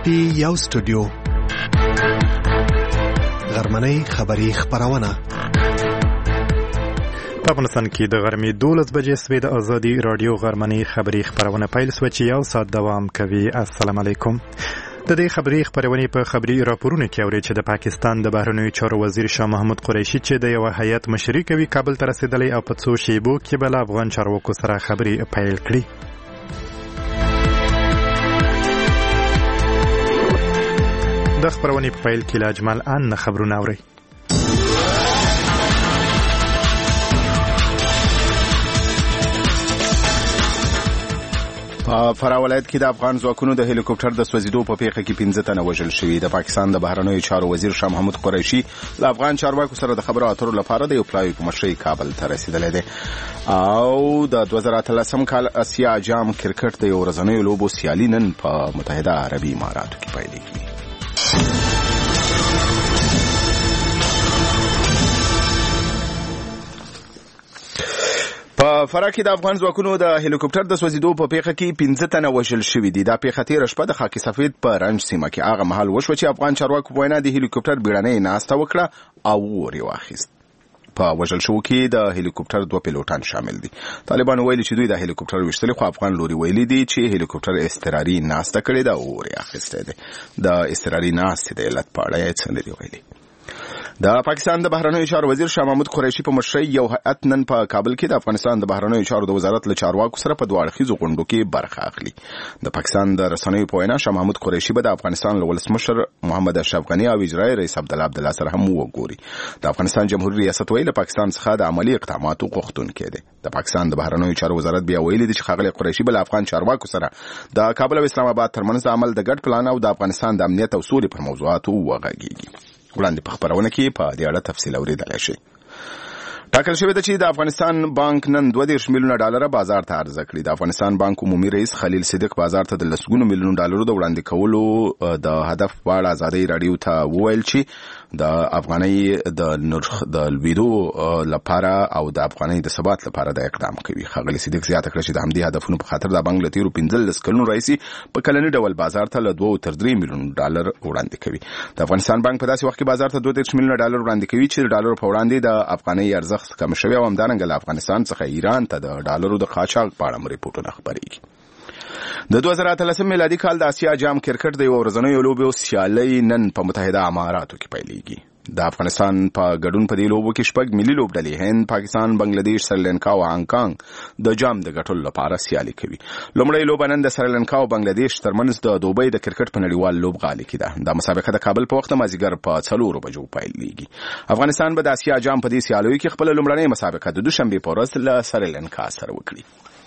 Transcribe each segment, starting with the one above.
پی یو سټوډیو غرمنۍ خبری خبرونه په افغانستان کې د غرمې 12 بجې سوي د ازادي رادیو غرمنۍ خبری خبرونه پیل شو چې یو ساعت دوام کوي. السلام علیکم. د دې خبری خبرونه په خبری راپورونه کې اوري چې د پاکستان د بهرنیو چارو وزیر شاه محمود قریشي چې د یو هیئت مشري کوي کابل ته رسیدلی او په څو شیبو کې بل افغان چارواکو سره خبري پیل کړي. د خبرونې په پیل کې لاجمل ان خبرونه اوري. په فراه ولایت کې د افغان ځواکونو د هلیکوپټر د سوځیدو په پیښه کې 15 تنه وژل شوي. د پاکستان د بهرنیو چارو وزیر شاه محمود قریشي له افغان چارواکو سره د خبرو اترو لپاره د یو پلاوي په مشرۍ کابل ته رسیدلی دی او د 2013 کال اسیا جام کرکټ د یو ورځنیو لوبو سیالي نن په متحده عربي اماراتو کې پیلېږي. په فراه کې د افغان ځواکونو د هلیکوپټر د سوځیدو په پیښه کې 15 تنه وژل شوي دي. دا پیښه تېره شپه د خاکی سفید په رنج سیمه کې هغه مهال وشوه چې افغان چارواکو په وینا د هلیکوپټر بیړنۍ ناسته وکړه او اور یې واخیست. په وژل شوو کې د هلیکوپټر 2 پیلوټان شامل دي. طالبان ویلي چې دوی د هلیکوپټر ویشتلي خو افغان لوري ویلي دي چې هلیکوپټر اضطراري ناسته کړې ده او اور یې اخیستی دی. د اضطراري ناستې د علت په اړه یې څه نه دي ویلي. د پاکستان د بهرنیو چارو وزیر شاه محمود قریشي په مشرۍ یو هیئت نن په کابل کې د افغانستان د بهرنیو چارو د وزارت له چارواکو سره په دوه اړخیزو غونډو کې برخه اخلي. د پاکستان د رسنیو په وینا شاه محمود قریشي به د افغانستان له ولسمشر محمد اشرف غني او اجرایي رئیس عبدالله سره هم وګوري. د افغانستان جمهوریت ریاست ویلي پاکستان څخه د عملی اقداماتو غوښتونکی دی. د پاکستان د بهرنیو چارو وزارت بیا ویلي دی چې ښاغلی قریشي به له افغان چارواکو سره د کابل او اسلام آباد ترمنځ د عمل د ګډ پلان او د افغانستان د امنیت او سولې پر موضوعاتو وغږیږي. وړاندې په خبرونه کې په دې اړه تفصیل اورېدلی شئ. ټاکل شوې ده چې د افغانستان بانک نن 22 میلیونه ډالره بازار ته عرضه کړي. د افغانستان بانک عمومي رئیس خلیل صدیق بازار ته د لسګونو میلیونو ډالرو د وړاندې کولو د هدف په اړه ازادي رادیو ته وویل چې د افغانۍ د نرخ د لوړېدو لپاره او د افغانۍ د ثبات لپاره د اقدام کوي. خلیل صدیق زیاته کړه چې د همدې هدفونو په خاطر د بانک له تیرو 15 کلونو راهیسې په کلني ډول بازار ته له 2 تر 3 میلیونو ډالر وړاندې کوي. د افغانستان بانک په داسې وخت کې بازار ته 2 میلیونه ډالر وړاندې کوي چې د ډالر په وړاندې د افغانۍ ارزښت کم شوی او همدارنګه له افغانستان څخه ایران ته د ډالرو د قاچاق په اړه ریپورټونه خپرېږي. د 2013 میلادي کال د اسیا جام کرکټ د یو ورځنیو لوبو سیالۍ نن په متحده اماراتو کې پیلېږي. د افغانستان په ګډون په دې لوبو کې 6 ملي لوبډلې هند، پاکستان، بنگلاديش، سریلانکا او هانګ کانګ د جام د ګټلو لپاره سیالي کوي. لومړی لوبه نن د سریلانکا او بنگلاديش ترمنځ د دوبۍ د کرکټ په نړیوال لوبغالي کې ده. دا مسابقه د کابل په وخت مازیګر په 4 بجو پیلېږي. افغانستان به د اسیا جام په دې سیالیو کې خپل لومړنۍ مسابقه د دوشنبه په ورځ له سریلانکا سره وکړي.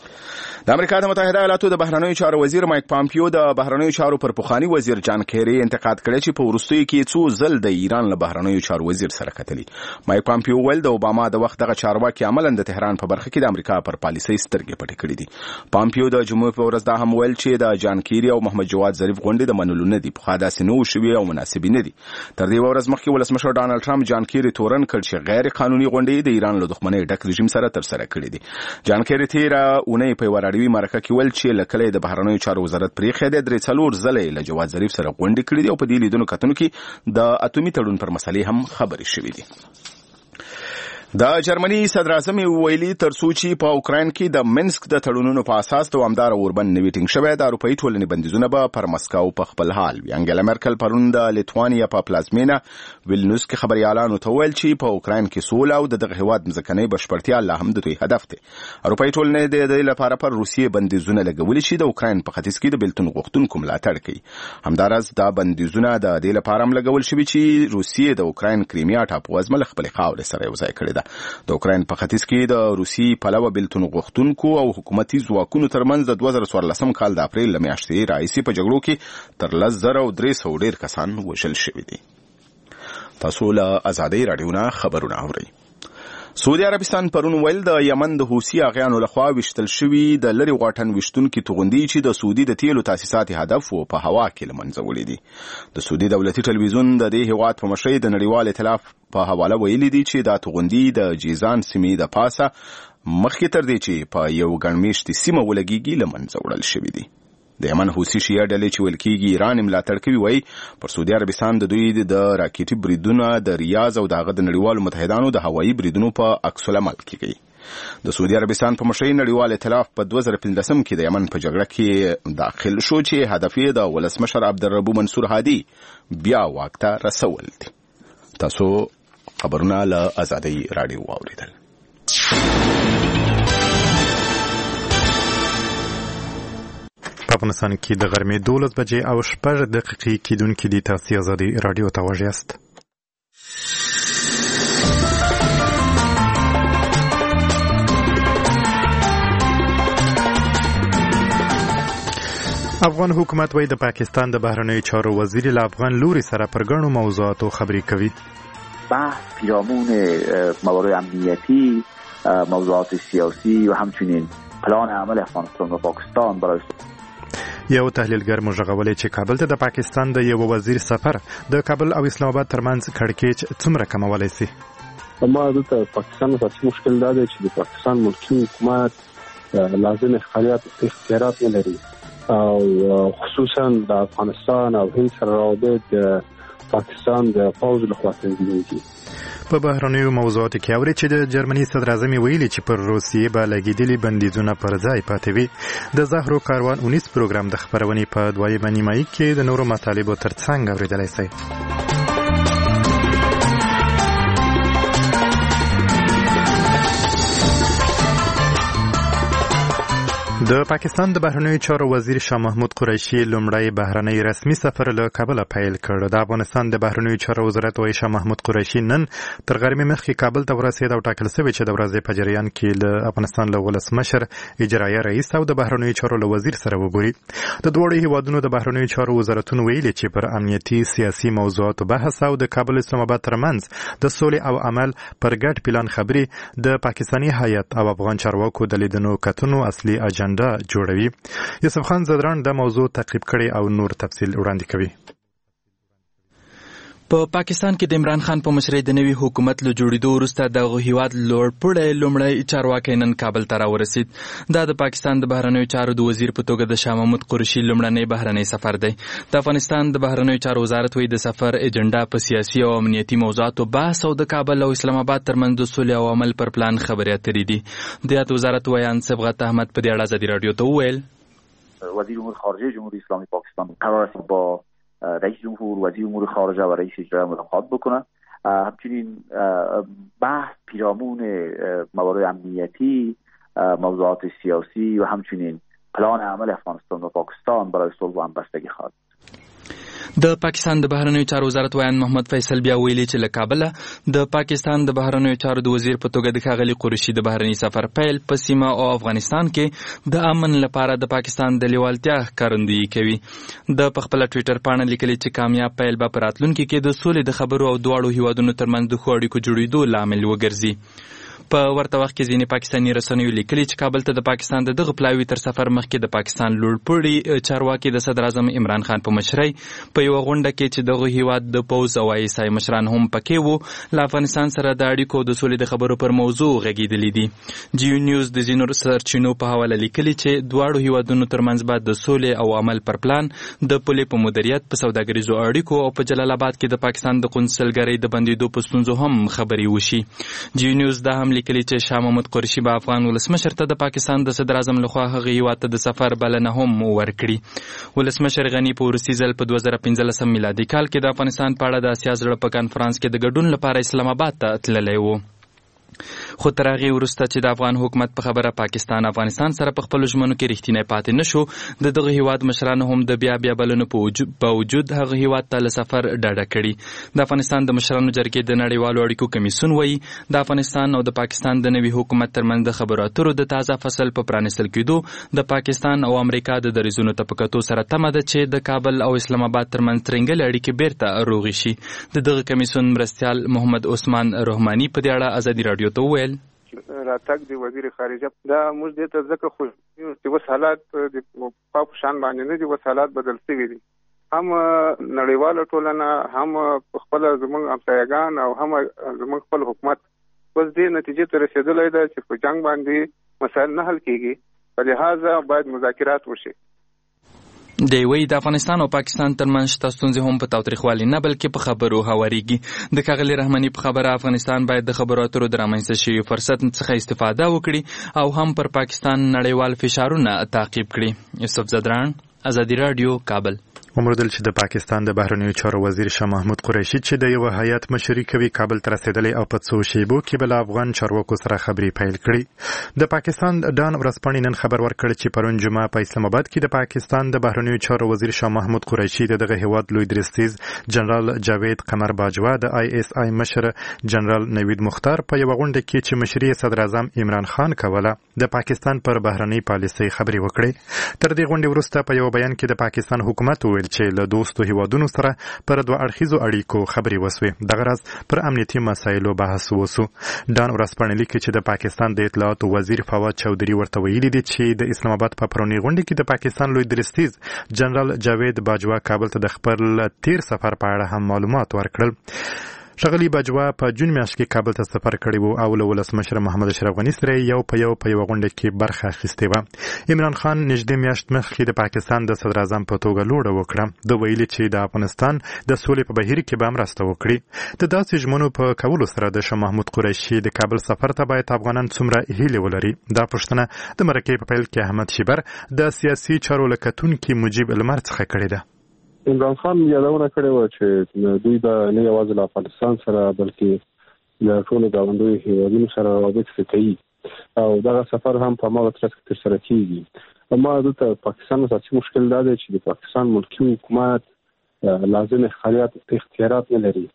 د امریکا د متحده ایالاتو د بهرنیو چارو وزیر مایک پامپیو د بهرنیو چارو پر پخوانی وزیر جان کیری انتقاد کړی چې په وروستیو کې څو ځل د ایران له بهرنیو چارو وزیر سره کتلی. مایک پامپیو ویل د اوباما د وخت دغه چارواکي عملاً د تهران په برخه کې د امریکا پر پالیسۍ سترګې پټې کړې دي. پامپیو د جمعې په ورځ دا هم ویل چې د جان کیری او محمد جواد ظریف غونډې د منلو نه دي، پخوا داسې نه شوي او مناسب نه دي. تر دې ورځ مخکې ولسمشر ډانلډ ټرمپ جان کیری تورن کړ چې غیر قانوني غونډې د ایران له دښمنۍ ډک رژیم سره ترسره کړې دي. جان کیری تیره اونۍ په وراړوي مرکه کې ویل چې لکه د بهرنیو چارو وزارت پریخي د 3 ځله له جواد ظریف سره غونډې کړې دي او په دې لیدونو کتنو کې د اټومي تړون پر مسلې هم خبرې شوې دي. د جرمني صدر اعظم ویلي ترڅو چې په اوکراین کې د منسک د تړونونو په اساس دوامدار اوربند نیټینګ شوی د اروپאי ټولنې بندیزونه به پر مسکو په خپل حال وي. انګلا مرکل پرون د لیتوانیا په پلازمینا ویلنوس کې خبريالانو ته ویل چې په اوکراین کې سوله او دغه هیواد ځمکنۍ بشپړتیا لا هم د دوی هدف دی. اروپאי ټولنې د دې لپاره پر روسیې بندیزونه لګولي چې د اوکراین په ختیځ کې د بیلتون غوښتونکو ملاتړ کوي. همدارس دا بندیزونه د دې لپاره هم لګول شوي چې روسیې د اوکراین کریمیا ټاپووزمه له خپل خاورې سره یوځای کړي. د اوکراین په ختیځ کې د روسي پلوه بیلتون غوښتونکو او حکومتي ځواکونو ترمنځ د 2014 کال د اپریل میاشتې راهیسې په جګړو کې تر 10,300 ډیر کسان وژل شوي دي. تاسو له ازادي رادیو نه خبرونه اورئ. سعودي عربستان پرون ویل د یمن د حوثي اغیانو لخوا وشتل شوي د لری غواټن وشتونکو توغندي چې د سعودي د تیلو تاسیسات هدف و په هوا کې لمنځه وړي دي. د سعودي دولتي ټلویزیون د دې هیواد په مشرۍ د نړیوال ائتلاف په حواله ویلي دي چې دا توغندي د جیزان سیمې د پاسه مخکې تر دې چې په یو ګڼمېشتي سیمه ولګيږي لمنځه وړل شوي دي. د یمن حوثي شیعه ډلې چې ویل کېږي ایران ملاتړ کوي وایي پر سعودي عربستان د دوی د راکټي بریدونه د ریاض او د هغه د نړیوالو متحدانو د هوایي بریدونو په عکس العمل کې کوي. د سعودي عربستان په مشرۍ نړیوال ائتلاف په 2015 کې د یمن په جګړه کې داخل شو چې هدف یې د ولسمشر عبدالربو منصور هادي بیا واک ته رسول دي. تاسو خبرونه له آزادۍ راډیو واوریدل. په افغانستان کې د غرمې 12 بجې او 6 دقیقې کېدونکې دي. تاسو آزادۍ راډیو ته غوږ یاست. افغان حکومت وايي د پاکستان د بهرنیو چارو وزیر له افغان لوري سره پر ګڼو موضوعاتو خبرې کوي. بحث پیرامون موارد امنیتی، موضوعات سیاسی و همچنین پلان عمل افغانستان و پاکستان برای یو تحلیلګر مژغولې چې کابل ته د پاکستان د یو وزیر سفر د کابل او اسلام آباد ترمنځ کړکېچ څومره کمولای شي. ما د پاکستان سره مشکل دا دی چې د پاکستان ملکی حکومت لازم اختیارات نه لري او خصوصا د افغانستان او هند سره روابط د پاکستان د پوځ لخوا تنظیمېږي. په بهرنیو موضوعاتو کې اوري چې د جرمني صدر اعظم ویلي چې پر روسیې به لګېدلي بندیزونه پر ځای پاتې وي. د زهرو کاروان 19 پروګرام د خبرونې په دویمه نیمایي کې د نورو مطالبو ترڅنګ اورېدلی شئ. د پاکستان د بهرنیو چارو وزیر شاه محمود قریشي لومړی بهرنی رسمي سفر له کابل پیل کړ. د افغانستان د بهرنیو چارو وزارت وايي شاه محمود قریشي نن تر غرمې مخکې کابل ته ورسېد او ټاکل شوی چې د ورځې په جریان کې له افغانستان له ولسمشر اجرایه رئیس او د بهرنیو چارو له وزیر سره وګوري. د دوړو هیوادونو د بهرنیو چارو وزارتونو ویلي چې پر امنیتي سیاسي موضوعاتو بحث او د کابل اسلام آباد ترمنځ د سولې او عمل پر ګډ پلان خبرې د پاکستاني هیئت او افغان چارواکو د لیدنو کتنو اصلي اجنډا جوړوي. یوسف خان زدران د موضوع تعقیب کړي او نور تفصیل وړاندې کوي. په پاکستان کې د عمران خان په مشرۍ د نوي حکومت له جوړېدو وروسته دغه هیواد لومړی چارواکی نن کابل ته راورسېد. دا د پاکستان د بهرنیو چارو د وزیر په توګه د شاه محمود قریشي لومړنی بهرنی سفر دی. د افغانستان د بهرنیو چارو وزارت وايي د سفر ایجنډا په سیاسي او امنیتي موضوعاتو بحث او د کابل او اسلام آباد ترمنځ د سولې او عمل پر پلان خبرې اترې دي. د وزارت ویان صبغت احمد په دې اړه ازادي راډیو ته وویل وزیر امور خارجه جمهوری اسلامی پاکستان قرار است با رئیس جمهور، وزیر امور خارجه و رئیس اجرایی ملاقات بکنه. همچنین بحث پیرامون موارد امنیتی، موضوعات سیاسی و همچنین پلان عمل افغانستان و پاکستان برای صلح و همبستگی خواهد. د پاکستان د بهرنیو چارو وزارت ویان محمد فیصل بیا ویلي چې له کابله د پاکستان د بهرنیو چارو د وزیر په توګه د ښاغلي قریشي د بهرني سفر پیل په سیمه او افغانستان کې د امن لپاره د پاکستان د لیوالتیا ښکارندویي کوي. د په خپله ټویټر پاڼه لیکلي چې کامیاب پیل به په راتلونکي کې د سولې د خبرو او دواړو هیوادونو ترمنځ د ښو اړیکو جوړېدو لامل وګرځي. په ورته وخت کې ځینې پاکستاني رسنیو لیکلي چې کابل ته د پاکستان د دغه پلاوي تر سفر مخکې د پاکستان لوړپوړي چارواکي د صدر اعظم عمران خان په مشرۍ په یوه غونډه کې چې دغه هیواد د پوځ او آیسای مشران هم پکې وو له افغانستان سره د اړیکو د سولې د خبرو پر موضوع غږېدلي دي. جیو نیوز د ځینو سرچینو په حواله لیکلي چې دواړو هیوادونو ترمنځ باید د سولې او عمل پر پلان د پولې په مدیریت، په سوداګریزو اړیکو او په جلال آباد کې د پاکستان د قونسلګرۍ د بندېدو په ستونزو هم خبرې وشي. جیو نیوز دا هم لیکلي چې شاه محمود قریشي به افغان ولسمشر ته د پاکستان د صدر اعظم لخوا هغه هیواد ته د سفر بلنه هم ورکړي. ولسمشر غني په وروستي ځل په 2015 میلادي کال کې د افغانستان په اړه د اسیا زړه په کنفرانس کې د ګډون لپاره اسلام آباد ته تللی و. خو تر هغې وروسته چې د افغان حکومت په خبره پاکستان افغانستان سره په خپلو ژمنو کې رښتینی پاتې نه شو، د دغه هیواد مشرانو هم د بیا بلنو په باوجود هغه هیواد ته له سفر ډډه کړي. د افغانستان د مشرانو جرګې د نړیوالو اړیکو کمیسیون وایي د افغانستان او د پاکستان د نوي حکومت ترمنځ د خبرو اترو د تازه فصل په پرانیستل کېدو د پاکستان او امریکا د دریځونو ته په کتو سره تمه ده چې د کابل او اسلام آباد ترمنځ ترنګلې اړیکې بیرته روغې شي. د دغه کمیسیون مرستیال محمد عثمان رحماني په دې اړه ازادي راډیو ته وویل راتګ د وزیر خارجه دا موږ دې ته ځکه خوش یو چې اوس حالات د په شان باندې نه دي، اوس حالات بدل شوي دي. هم نړیواله ټولنه، هم خپل زموږ همسایګان او هم زموږ خپل حکومت اوس دې نتیجې ته رسېدلی ده چې په جنګ باندې مسایل نه حل کېږي، په لحاظه باید مذاکرات وشي. دی وی د افغانستان او پاکستان ترمنځ شته ستونزې هم په تاوتریخوالي نه بلکې په خبرو هوارېږي. د ښاغلي رحماني په خبره افغانستان باید د خبرو اترو د رامنځته شوي فرصت څخه استفاده وکړي او هم پر پاکستان نړیوال فشارونه تعقیب کړي. یوسف زدران، ازادي رادیو، کابل. ومردل چې د پاکستان د بهرنیو چارو وزیر شاه محمود قریشي چې د یو هیئت مشري کوي کابل ته رسیدلی او په څو شیبو کې بل افغان چارواکو سره خبرې پیل کړي. د پاکستان ډان ورځپاڼې نن خبر ورکړ چې پرون جمعه په اسلام آباد کې د پاکستان د بهرنیو چارو وزیر شاه محمود قریشي دغه هیواد لوی درستیز جنرال جاوید قمر باجوا د ISI مشر جنرال نوید مختار په یو غونډه کې چې مشري صدر اعظم عمران خان کوله د پاکستان پر بهرنۍ پالیسۍ خبرې وکړې. تر دې غونډې وروسته په یو بیان کې د پاکستان حکومت چې له دوستو هیوادونو سره پر دوه اړخیزو اړیکو خبرې وسوې. دغه راز پر امنیتي مسایلو بحث وسو. ډان ورځپاڼې لیکي چې د پاکستان د اطلاعاتو وزیر فواد چودھری ورته ویلي دي چې د اسلام آباد په پرونی غونډه کې د پاکستان لوی درستیز جنرال جاوید باجوا کابل ته د خپل تیر سفر په اړه هم معلومات ورکړل. ښاغلي باجوا په جون میاشت کې کابل ته سفر کړی و او له ولسمشر محمد اشرف غني سره یو په یو غونډه کې برخه اخیستې وه. عمران خان نږدې میاشت مخکې د پاکستان د صدر اعظم په توګه لوړه وکړه. د ویلي چې د افغانستان د سولې په بهیر کې به مرسته وکړي. د داسې ژمنو په کولو سره د شاه محمود قریشي د کابل سفر ته باید افغانان څومره هیلې ولري. دا پوښتنه د مرکې په پیل کې احمد شیبر د سیاسي چارو له کتونکي مجیب المر څخه کړې ده. عمران خان یادونه کړې وه چې دوی به نه یوازې له افغانستان سره بلکې له ټولو ګاونډیو هیوادونو سره روابط ښه کوي او دغه سفر هم په هماغه ترڅ کې ترسره کېږي. اما دلته پاکستان اساسي مشکل دا دی چې د پاکستان ملکي حکومت لازم اختیارات نه لري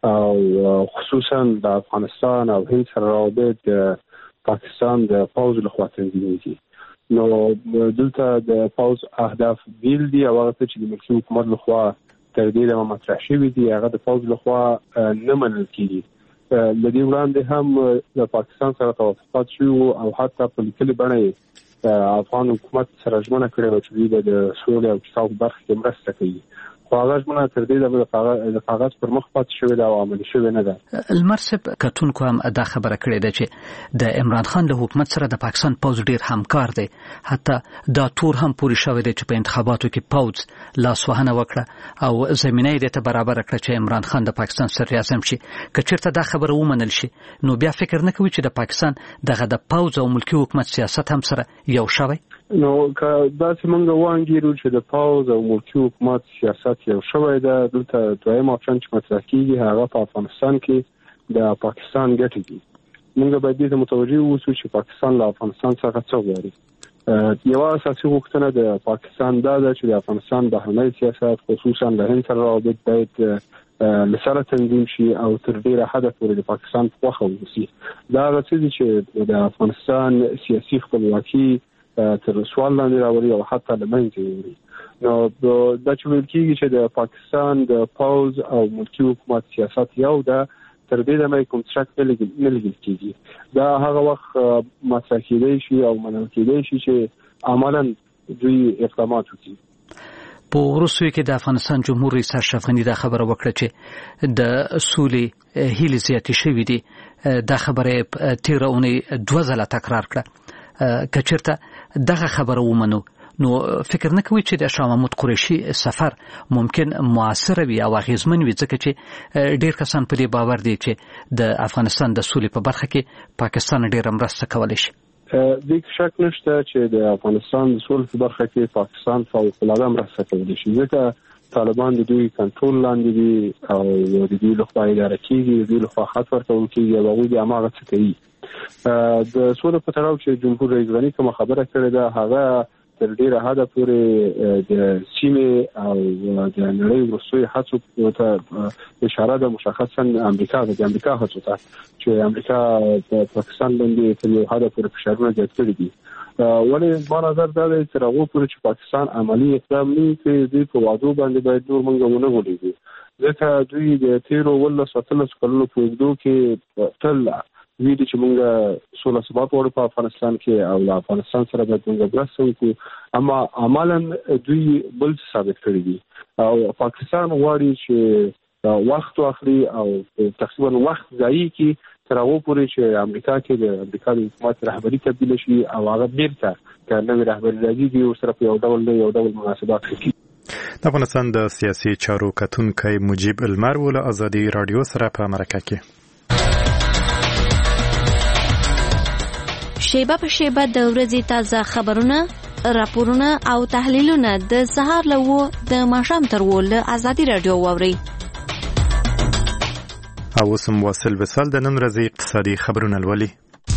او خصوصا د افغانستان او هند سره روابط د پاکستان د پوځ لخوا تنظیمېږي. نو دلته د پوز اهداف بیل دي او هغه چې د ملکي حکومت لخوا تر دې دمه مطرح شوي دي هغه د پوز لخوا نه منل کېږي. له دې وړاندې هم د پاکستان سره توافقات شوي او حتی په لیکلې بڼه افغان حکومت سره ژمنه کړې وه چې دوی به د سولې او چوکاټ برخه کې مرسته کوي. خو هغه ژمنه تر دې دمه د کاغذ پر مخ پاتې شوې ده او عملي شوې نه ده. لمر صاحب کتونکو هم دا خبره کړې ده چې د عمران خان له حکومت سره د پاکستان پوځ ډیر همکار دی. حتی دا تور هم پوری شوی دی چې په انتخاباتو کې پوځ لاسوهنه وکړه او زمینه یې ته برابر کړه چې عمران خان د پاکستان صدر اعظم شي. که چیرته دا خبره ومنل شي نو بیا فکر نه کوي چې د پاکستان دغه د پوځ او ملکي حکومت سیاست هم سره یو شوی. نو که داسې موږ وانګیرو چې د پوځ او ملکي حکومت سیاست یو شوی ده دلته دویم اپشن چې مطرح کېږي هغه په افغانستان کې د پاکستان ګټې دي. موږ باید دې ته متوجه اوسو چې پاکستان له افغانستان څخه څه غواړي. یوه اساسي غوښتنه د پاکستان دا ده چې د افغانستان بهرنی سیاست خصوصا له هند سره روابط باید له سره تنظیم شي او تر ډیره حده پورې د پاکستان په خوښه واوسي. دا هغه څه دي چې د افغانستان سیاسي خپلواکي تر سوال لاندې راوړي او حتی له منځه وړي. نو دا چې ویل کېږي چې د پاکستان د پوځ او ملکي حکومت سیاست یو ده تر دې دمه کوم شک نه لیدل کېږي. دا هغه وخت مطرح کېدی شي او منل کېدی شي چې عملاً دوی اقدامات وکړي. په وروستیو کې د افغانستان جمهور رئیس اشرف غني دا خبره وکړه چې د سولې هیلې زیاتې شوې دي. دا خبره تیره اونۍ 2 ځله تکرار کړه. که چیرته دغه خبره ومنو نو فکر نه کوي چې د شاه محمود قریشي سفر ممکن موثر وي او اغیزمن وي ځکه چې ډیر کسان په دې باور دي چې د افغانستان د سولې په برخه کې پاکستان ډیر مرسته کولی شي. د شک نشته چې د افغانستان د سولې په برخه کې پاکستان فوق العاده مرسته کولی شي ځکه طالبان د دوی کنټرول لاندې دي او د دوی لخوا اداره کېږي د دوی لخوا خط ورکول کېږي او هغوی د هماغه څه کوي. د سولې په تړاو چې جمهور رئیس غني کومه خبره کړې ده هغه تر ډیره حده پورې د سیمې او د نړۍ وروستیو هڅو ته اشاره ده مشخصا امریکا د امریکا هڅو ته چې امریکا په پاکستان باندې تر یو حده پورې فشارونه زیات کړي دي. ولې ما نظر دا دی چې هغه پورې چې پاکستان عملی اقدام نه کوي دوی په وعدو باندې باید نور موږ ونه غولېږو ځکه دوی د تیرو 13 کلونو په اوږدو کې تل ویلي چې موږ سوله ثبات غواړو په افغانستان کې او له افغانستان سره باید موږ مرسته وکړو اما عملاً دوی بل ثابت کړي دي او پاکستان غواړي چې وخت واخلي او تقریبا وخت ضایع کړي تر هغه پورې چې امریکا کې د امریکا د حکومت رهبری تبدیل شي او هغه بیرته که نوې رهبري راځي او سره په یو ډول مناسبات کوي. د افغانستان د سیاسي چارو کتونکی مجیب المر ول ازادي رادیو سره په مرکه کې شیبه په شیبه د ورځې تازه خبرونه، راپورونه او تحلیلونه د سهار له 9 د ماښام تر 10 له ازادي رادیو واوري. او سم واصل وصال د نن ورځې اقتصادي خبرونه لولي.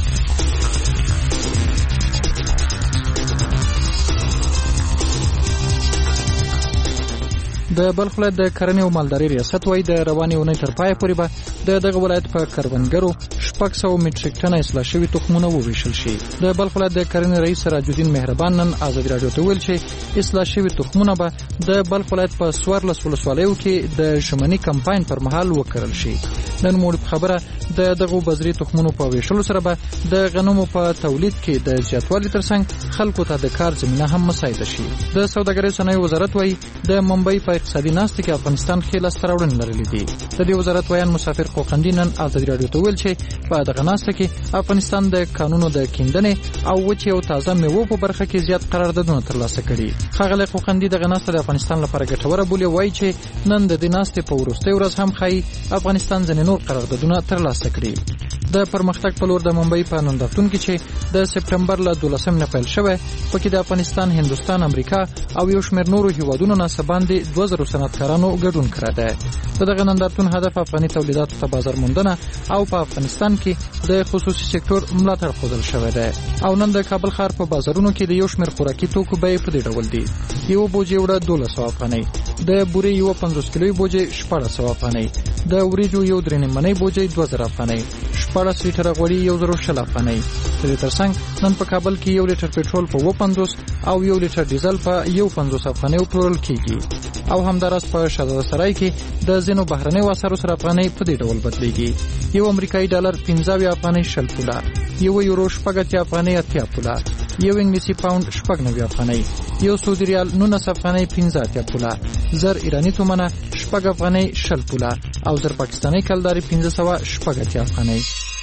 د بلخ ولایت د کرنې او مالدارۍ ریاست وایي د روانې اونۍ تر پای پورې به دغه ولایت په کروندګرو 600 میټریک ټنه اصلاح شوي تخمونه وویشل شي. د بلخ ولایت د کرنې رئیس سراج الدین مهربان نن ازادي رادیو ته ویل چې اصلاح شوي تخمونه به د بلخ ولایت په 14 ولسوالیو کې د شمنی کمپاین پر مهال وکرل شي. نن موږ خبره دغه بذري تخمونو په ویشلو سره به د غنمو په تولید کې د زیاتوالي ترڅنګ خلکو ته د کار زمينه هم مساعده شي. د سوداګرۍ صنایع وزارت وایي د ممبئی په اقتصادي ناستې کې افغانستان ښه لاسته راوړنې لرلې دي. د دې وزارت ویان مسافر قوقندي نن ازادي رادیو ته ویل چې په دغه ناسته کې افغانستان د قانونو د کیندنې او وچې او تازه میوو په برخه کې زیات قراردادونه ترلاسه کړي. ښاغلی قوقندي دغه ناسته د افغانستان لپاره ګټوره بولي. وایي چې نن د دې ناستې په وروستۍ ورځ هم ښایي افغانستان ځینې نور قراردادونه ترلاسه کړي. د پرمختګ په لور د ممبئی په نندارتون کې چې د سپټمبر له 12 نه پیل شوی، پکې د افغانستان، هندوستان، امریکا او یو شمېر نورو هیوادونو نه سباندې 2000 صنعتکارانو ګډون کړی دی. دغه نندارتون هدف افغاني تولیداتو ته بازار موندنه او په افغانستان کې د خصوصي سکتور ملاتړ ښودل شوی دی. او نن د کابل ښار په بازارونو کې د یو شمېر خوراکي توکو بیې په دې ډول دي: یو بوجي وړه 1200 افغانۍ، د بورې یو 50 کیلوي بوجي 1400 افغانۍ، د وریجو یو 3 منۍ بوجي 2000 افغانۍ، 14 لیټره غوړي 1000 افغانۍ. د دې ترڅنګ نن په کابل کې 1 لیټر پټرول په 50 او 1 لیټر ډیزل په 150 افغانۍ پلورل کیږي. او همدارس په شهزاده سرای کې د زینو بهرنۍ وسارو سره افغانۍ په دې ډول بدلیږي: یو امریکایي ډالر 15 افغانۍ 60 پوله، یو یورو 80 افغانۍ 80 پوله، یو انګلیسي پاوند 90 افغانۍ، یو سعودي ریال 19 افغانۍ 15 پوله، زر ایرانی تومنه 80 افغانۍ 60 پوله او زر پاکستاني کلداري 1580 افغانۍ.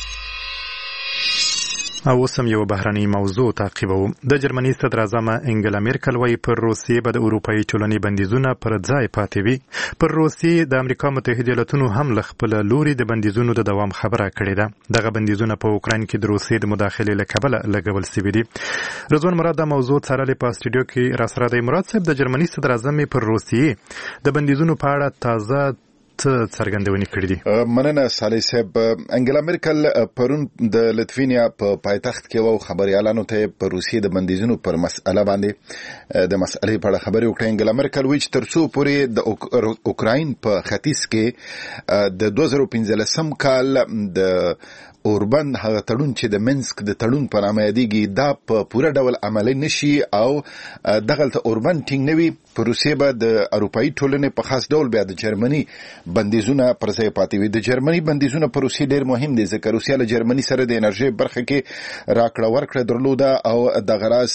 او سم یو بهرنۍ موضوع تعقیبو. د جرمني صدر اعظم انګلا میرکل وايي پر روسیې به د اروپאי ټولنې بندیزونه پر ځای پاتې وي. پر روسیې د امریکا متحده ایالاتونو هم له خپل لوري د بندیزونو د دوام خبره کړې ده. دغه بندیزونه په اوکراین کې د روسیې د مداخلې له کبله لګول شوي دي. رضوان مراد د موضوع څارلې په استودیو کې را سره دی. مراد صاحب، د جرمني صدر اعظم پر روسیې د بندیزونو په اړه تازه څرګندونې کړې دي. مننه صالح صاحب. انګلا میرکل پرون د لتوینیا په پایتخت کې وو خبريالانو ته په روسیې د بندیزونو پر مسأله باندې د مسألې په اړه خبرې وکړې. انګلا میرکل وایي چې ترڅو پورې د اوکراین په ختیځ کې د 2015 کال د اوربند هغه تړون چې د منسک د تړون پر نامه یادېږي دا په پوره ډول عملی نشي او دغلته اوربند ټینګ نوي، په روسیې به د اروپאי ټولنې په خاص ډول بیا د جرمني بندیزونه پر ځای پاتې وي. د جرمني بندیزونه په روسیې ډېر مهم دي ځکه روسیه له جرمني سره د انرژي برخه کې راکړه ورکړه درلوده او دغه راز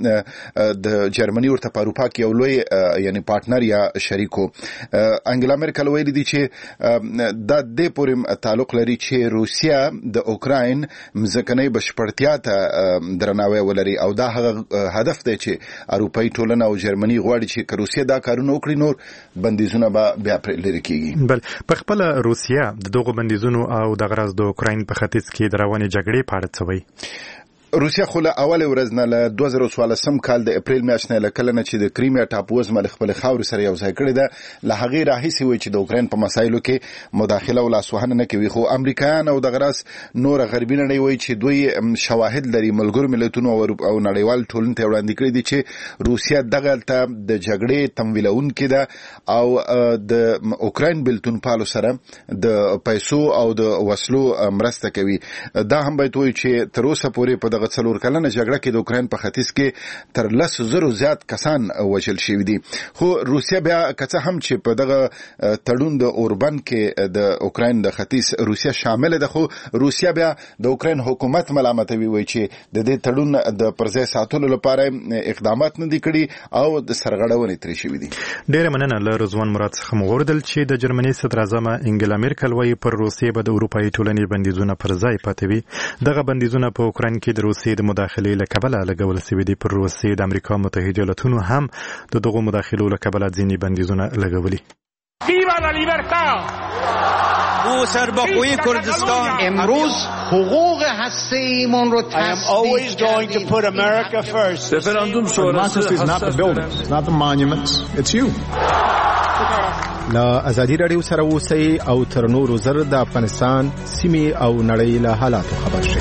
د جرمني ورته په اروپا کې یو لوی یعنی پارټنر یا شریکو. انګلا میرکل ویلي دي چې دا د پورې تعلق لري چې روسیه د اوکراین مځکنۍ بشپړتیا ته درناوی ولري او دا هغه هدف دی چې اروپאי ټولنه او جرمني غواړي چې روسیه دا کارونه وکړي، نور بندیزونه به بیا پرې لري کیږي. بل په خپل روسیه د دغه بندیزونو او د غرض د اوکراین په ختیځ کې د روانې جګړې په اړه څه وایي؟ روسیا خو له اول ورځ نه له 2014 کال د اپریل میاشتې نه کله نه چې د کریمیا ټاپوز مل خپل خاور سره یو ځای کړی ده، له هغه راهیسې وي چې د اوکراین په مسایلو کې مداخله او لاسوهنه نه کوي. خو امریکایان او د غرض نور غربي نړۍ وایي چې دوی شواهد لري، ملګرو ملتونو او نړیوال ټولنې ته وړاندې کړي دي چې روسیا دغه ته د جګړې تمویلونکې ده او د اوکراین بلتون پالو سره د پیسو او د وسلو مرسته کوي. دا هم باید وایي چې تر اوسه پورې په څلور کلنه جګړه کې د اوکراین په ختیځ کې تر 10,000 زیات کسان وژل شوي دي. خو روسیا بیا که هم چې په دغه تړون د اوربند کې د اوکراین د ختیځ روسیا شامل ده، خو روسیا بیا د اوکراین حکومت ملامتوي، وایي چې د دې تړون د پرځای ساتلو لپاره اقدامات نه دي کړي او د سرغړونې ترې شوي دي. ډېره مننه. له رضوان مراد څخه مو واوریدل چې د جرمني صدر اعظم انګلا میرکل وایي پر روسیې به د اروپאי ټولنې بندیزونه پر ځای پاتې وي. دغه بندیزونه په اوکراین کې د روسیې د مداخلې له کبله لګول شوي دي. پر روسیې د امریکا متحده ایالاتونو هم د دغو مداخلو له کبله ځینې بندیزونه لګولي. ویوا لا لیبرتا او سربخوی کردستان امروز حقوق هسته‌ایمان رو always going to put America first. Referendum شورای is not the buildings, not the monuments, it's you. لا ازادي رادیو سره اوسئ او تر نورو زر د افغانستان سیمې او نړۍ له حالاتو خبر شئ.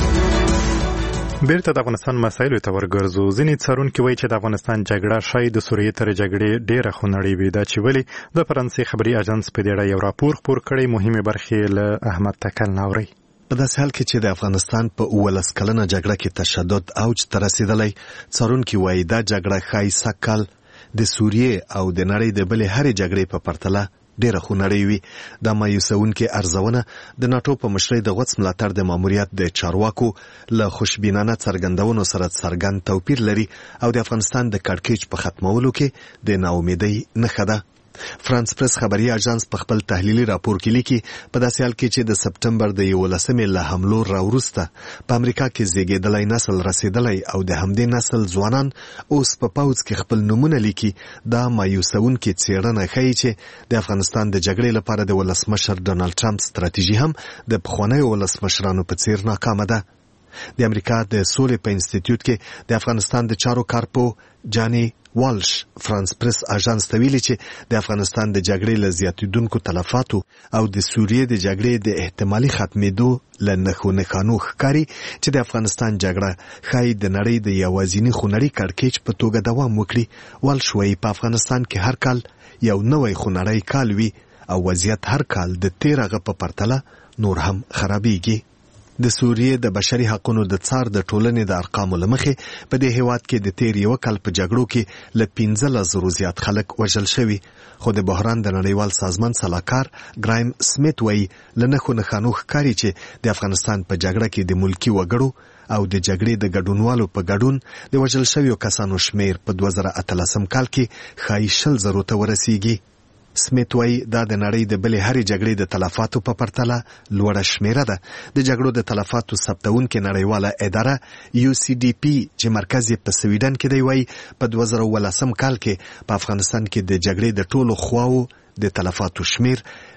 بیرته د افغانستان مسایلو ته ورګرځو. ځینې څارونکي وایي چې د افغانستان جګړه شاید د سوریې تر جګړې ډېره خونړۍ وي. دا چې ولې د فرانسې خبري اژانس په دې اړه یو راپور خپور کړی. مهمې برخې له احمد تکل نه اورئ. په داسې حال کې چې د افغانستان په 19 کلنه جګړه کې تشدد اوج ته رسېدلی، څارونکي وایي دا جګړه ښایي سږ د سوریې او د نړۍ د بلې هرې جګړې په پرتله ډیره خونړۍ وي. دا مایوسونکې ارزونه د ناټو په مشرۍ د غوڅ ملاتړ د ماموریت د چارواکو له خوشبینانه څرګندونو سره څرګند توپیر لري او د افغانستان د کړکېچ په ختمولو کې د ناامیدۍ نښه ده. فرانس پریس خبري اژانس په خپل تحلیلي راپور کې لیکي په داسې حال کې چې د سپټمبر د 11 له حملو راوروسته په امریکا کې زیږیدلی نسل رسیدلی او د همدې نسل ځوانان اوس په پوځ کې خپل نومونه لیکي. دا مایوسونکې څېړنه ښیي چې د افغانستان د جګړې لپاره د ولسمشر ډونالډ ټرمپ ستراتیژي هم د پخوانیو ولسمشرانو په څېر ناکامه ده. د امریکا د سولې په انسټیټیوټ کې د افغانستان د چارو کارپو جانی والش فرانس پریس اژانس ته ویلي چې د افغانستان د جګړې له زیاتېدونکو تلفاتو او د سوریې د جګړې د احتمالي ختمېدو له نښانو ښکاري چې د افغانستان جګړه ښایي د نړۍ د یوازیني خونړي کړکېچ په توګه دوام وکړي. والش وایي په افغانستان کې هر کال یو نوی خونړی کال وي او وضعیت هر کال د تیر هغه په پرتله نور هم خرابېږي. د سوریې د بشري حقوقو د څار د ټولنې د ارقامو له مخې په دې هیواد کې د تیر یو کال په جګړو کې له 15,000 زیات خلک وژل شوي. خو د بحران د نړیوال سازمان سلاکار ګرایم سمیت وایي له نښانو ښکاري چې د افغانستان په جګړه کې د ملکي وګړو او د جګړې د ګډونوالو په ګډون د وژل شویو کسانو شمیر په 2013 کال کې ښایي 20,000 ته ورسیږي. سمیت وایي دا د نړۍ د بلې هرې جګړې د تلفاتو په پرتله لوړه شمیره ده. د جګړو د تلفاتو ثبتونکې نړیواله اداره UCDP چې مرکز یې په سویډن کې دی وایي په 2018 کال کې په افغانستان کې د جګړې د ټولو خواو د تلفاتو شمیر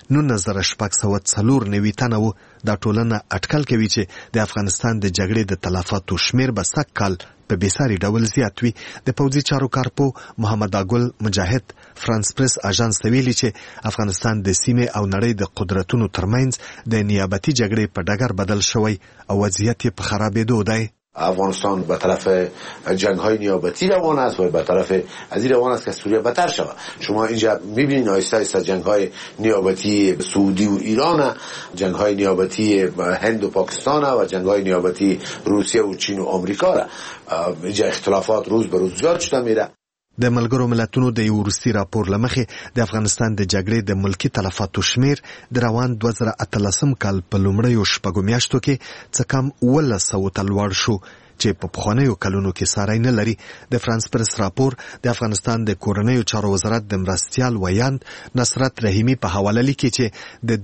19,694 تنه و. دا ټولنه اټکل کوي چې د افغانستان د جګړې د تلفاتو شمیر به سږ کال په بېساري ډول زیات وي. د پوځي چارو کارپو محمد اګل مجاهد فرانس پریس اژانس ته ویلي چې افغانستان د سیمې او نړۍ د قدرتونو ترمنځ د نیابتي جګړې په ډګر بدل شوی او وضعیت یې په خرابېدو دی. افغانستان به طرف جنگ‌های نیابتی روان است و به طرف از این روان است که سوریه بدتر شود. شما اینجا می‌بینید آیسته آیسته جنگ‌های نیابتی سعودی و ایران، جنگ‌های نیابتی هند و پاکستان و جنگ‌های نیابتی روسیه و چین و آمریکا را. اینجا اختلافات روز به روز زیاد شده میره. د ملګرو ملتونو د یو وروستي راپور له مخې د افغانستان د جګړې د ملکي تلفاتو شمیر د روان 2013 کال په لومړیو شپږو میاشتو کې څه کم 1100 ته لوړ شو چې په پخوانیو کلونو کې ساری نه لري. د فرانس پریس راپور د افغانستان د کورنیو چارو وزارت د مرستیال ویاند نصرت رحیمي په حواله لیکي چې د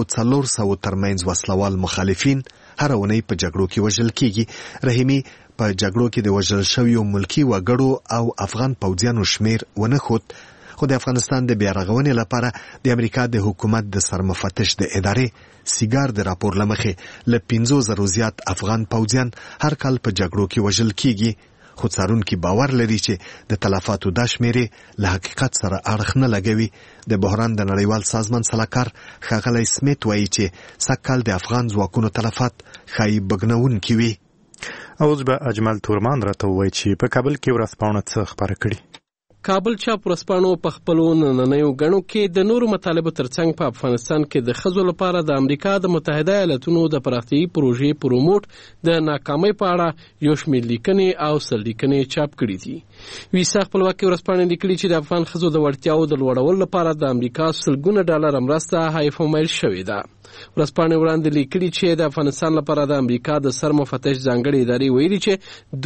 300 ترمنځ وسلوال مخالفین هر اونۍ په جګړو کې وژل کیږي. رحیمي په جګړو کې د وژل شویو ملکی وګړو او افغان پوځیانو شمیر ونه خود. خو د افغانستان د بیارغونې لپاره د امریکا د حکومت د سرمفتش د ادارې سیګار د راپور لمخې له 50,000 زیات افغان پوځیان هر کال په جګړو کې وژل کیږي. خو څارونکي باور لري چې د تلفاتو د شمیرې له حقیقت سره اړخ نه لګوي. د بحران د نړیوال سازمان سلاکار ښاغلی سمیت وایي چې سږ کال د افغان ځواکونو تلفات ښایي بګنونکي وي. اوس به اجمل تورمان راته ووایي چې په کابل کې ورځپاڼه څه خپاره کړي. کابل چاپ ورځپاڼو په خپلو نننیو ګڼو کې د نورو مطالبو ترڅنګ په افغانستان کې د ښځو لپاره د امریکا د متحده ایالاتونو د پراختیایي پروژې پروموټ د ناکامۍ په اړه یو شمېر لیکنې او سرلیکنې چاپ کړي دي. ویسا خپلواکي ورځپاڼې لیکلي چې د افغان ښځو د وړتیاو د لوړولو لپاره د امریکا سلګونه ډالر مرسته هایفومیل شوې ده. ورځپاڼې وړاندې لیکلي چې د افغانستان لپاره د امریکا د سرمفتش ځانګړې ادارې ویلي چې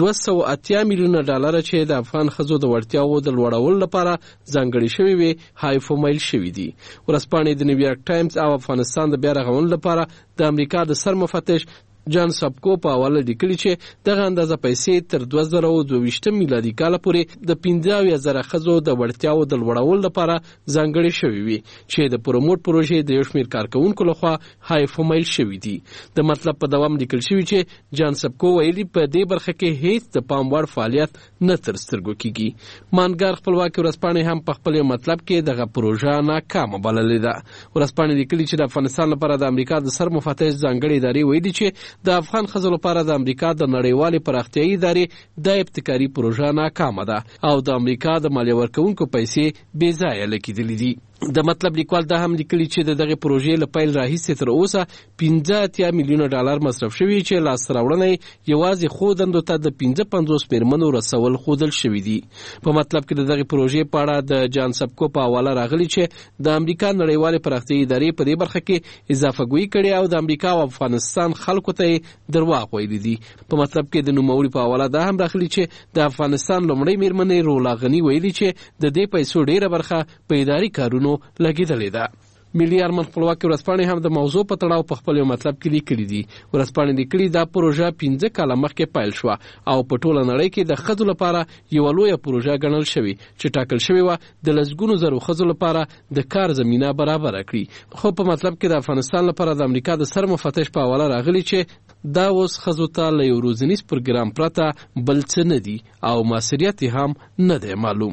280 میلیونه ډالر چې د افغان ښځو د وړتیاو د لوړولو لپاره ځانګړې شوې وي هایفومیل شوي دي. ورځپاڼې د نیویارک ټایمز او افغانستان د بیا رغونې لپاره د امریکا د سرمفتش جان سبکو په حواله لیکلي چې دغه اندازه پیسې تر 2022 میلادي کال پورې د 15,000 ښځو د وړتیاو د لوړولو لپاره ځانګړې شوې وي چې د پروموټ پروژې د یو شمېر کارکونکو لخوا هایفومیل شوي دي. د مطلب په دوام لیکل شوي چې جان سبکو ویلي په دې برخه کې هیڅ د پام وړ فعالیت نه تر سترګو کیږي. مانګار خپلواکي ورځپاڼې هم په خپل مطلب کې دغه پروژه ناکامه بللې ده. ورځپاڼې لیکلي چې د افغانستان لپاره د امریکا د سر مفتش ځانګړې ادارې ویلي چې د افغان ښځو لپاره د امریکا د نړیوالې پراختیایي ادارې د ابتکاري پروژه ناکامه ده او د امریکا د مالیه ورکوونکو پیسې بې ځایه لګېدلې دي. د مطلب لیکوال دا هم لیکلي چې د دغه پروژې له پیل راهیسې تر اوسه 15 میلیونه ډالر مصرف شوي چې لاسته راوړنې یوازې ښودندو ته د 55 میرمنو رسول ښودل شوي دي. په مطلب کې د دغه پروژې په اړه د جان سبکو په حواله راغلي چې د امریکا نړیوالې پراختیایي ادارې په دې برخه کې اضافه ګویي کړې او د امریکا او افغانستان خلکو ته درواغ ویلي دي. په مطلب کې د نوموړي په حواله دا هم راغلي چې د افغانستان لومړۍ میرمنې رولا غني ویلي چې د دې پیسو ډیره برخه په اداري کارونو لګیدلې ده. ملي ارمان خپلواکي ورځپاڼې هم د موضوع په تړاو په خپل مطلب کې لیکلي دي. ورځپاڼې لیکلي دا پروژه 15 کاله مخکې پیل شوه او په ټوله نړۍ کې د ښځو لپاره یوه لویه پروژه ګڼل شوې چې ټاکل شوې وه د لسګونو زرو ښځو لپاره د کار زمینه برابره کړي. خو په مطلب کې د افغانستان لپاره د امریکا د سر مفتش په حواله راغلي چې دا اوس ښځو ته له یو روزنیز پروګرام پرته بل څه نه دي او ماسریت هم نه دی معلوم.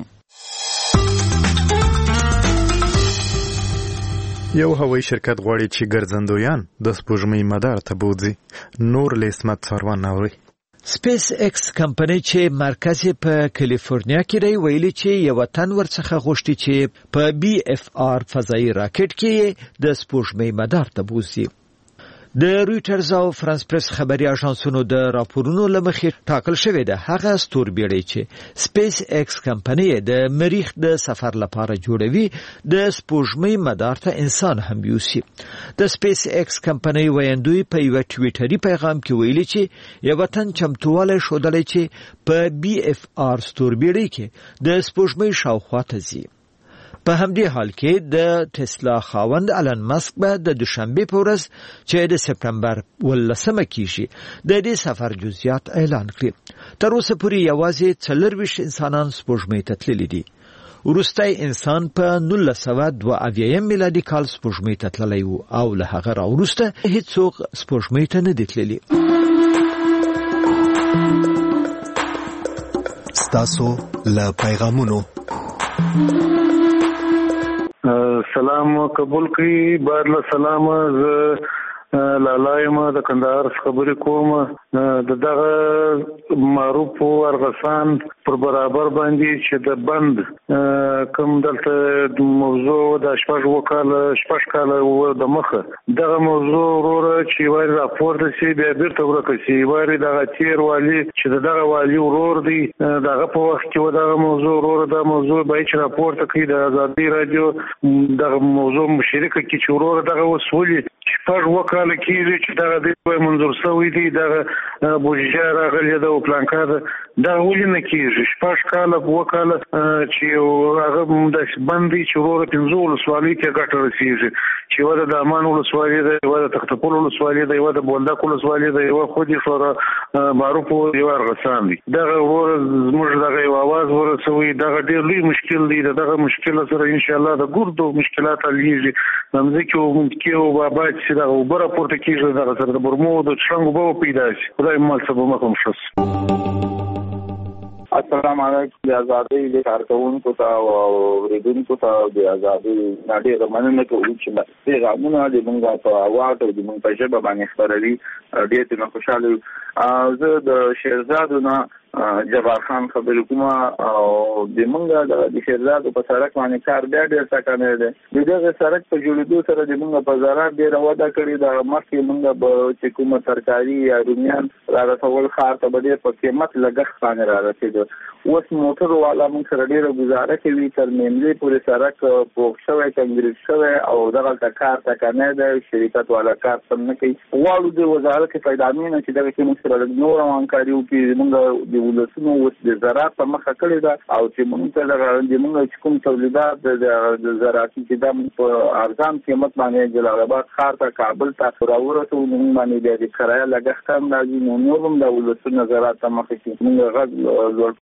یو هوایي شرکت غواړي چې ګرځندویان د سپوږمۍ مدار ته بوځي. نور له اسمت سروان اوري. سپیس ایکس کمپنۍ چې مرکز په کالیفورنیا کې دی ویلي چې یو تن ورڅخه غوښتي چې په بي اف آر فضایي راکټ کې د سپوږمۍ مدار ته بوځي. د رویټرز او فرانس پریس خبري اژانسونو د راپورونو لمخې ټاکل شوې ده هغه ستوربېړۍ چې سپیس ایکس کمپنۍ د مریخ د سفر لپاره جوړوي د سپوږمۍ مدار ته انسان هم یوسي. د سپیس ایکس کمپنۍ ویاندوی په یو ټویټري پیغام کې ویلي چې یو تن چمتواله شودلې چې په بي اف آر ستوربېړۍ کې د سپوږمۍ شاوخوا ته ځي. په همدې حال کې د ټسلا خاوند آلن ماسک به د دوشنبه په ورځ چې د سپتمبر 18 کېږي د دې سفر جزئیات اعلان کړي. تر اوسه پورې یوازې 24 انسانان سپوږمۍ ته تللي دي. وروستی انسان په 1902 میلادي کال سپوږمۍ ته تللی و او له هغه راوروسته هیڅوک سپوږمۍ ته نه دي تللي. ستاسو له پیغامونو سلام قبول کړئ. بعد له سلام ز لالایم د کندهار خبرې کوم. دغه معروف ارغسان پر برابر باندې چې د بند کوم دلته موضوع د شپږ کاله د مخه دغه موضوع وروره چې وایي راپورته شي بیا بیرته ورکه شي وایي دغه تیر والی چې دغه والی ورور دی دغه په وخت کې دغه موضوع وروره دا موضوع به چې راپورته کوي د ازادي رادیو دغه موضوع مشرکه کې چې وروره دغه وسولي شپږ وکاله کېږي چې دغه دی منظور شوی دی دغه بودجه راغلی ده او پلانکا ده دا ولې نه کېږي شپږ کاله وکاله چې هغه د بندي چې وروره 15 ولسوالۍ کې ګټه رسېږي چې یوه د امان ولسوالۍ ده یوه د تختپل ولسوالۍ ده یوه د بولدک ولسوالۍ ده یوه خودي شورا معروف یو ارغسان دی دغه وروره زموږ دغه یو اواز ورسوي دغه ډېر لوی مشکل دی دغه مشکل سره انشاءالله د ګردو مشکلات حلېږي ممځکې او بابا چې دغه اوبه راپورته کېږي دغه سره د برمو د څښاک اوبه پیدا شي خدای مال څه به مخم شس. السلام علیکم. د ازادۍ د کارکوونکو ته او اوریدونکو ته د ازادۍ نه ډېره مننه کوو چې پیغامونه د موږ په اواز او د موږ په ژبه باندې خپروي ډېر ترې خوشحاله یو. زه د شیرزادو نه جبار خان خبرې کوم او د موږ د شیرزادو په سړک باندې کار بیا ډېر ټکنی دی. د دغه سړک په جوړېدو سره د موږ په زراعت ډېره وده کړې ده. مخکې موږ به چې کومه ترکاري یا رومیان رارسول ښار ته به ډېر په قیمت لګښت باندې رارسېده. اوس موټرو والا موږ سره ډېره ګزاره کوي تر میملې پورې سړک پوخ شوی کنکریټ شوی او دغلته کار ټکنی دی. شرکت والا کار سم نه کوي. غواړو د وزارت پیدامینه چې دغه کې موږ سره لږ نوره همکاري وکړي. موږ د ولسونو اوس د زراعت په مخه کړی ده او چې موږ ته د موږ کوم تولیدات د زراعتي چې د په ارزان قیمت باندې جلال آباد ښار ته کابل ته راورسو موږ باندې د کرایه لګښت هم راځي نو نور هم د ولسونو زراعت ته مخه کې موږ غږ لوړ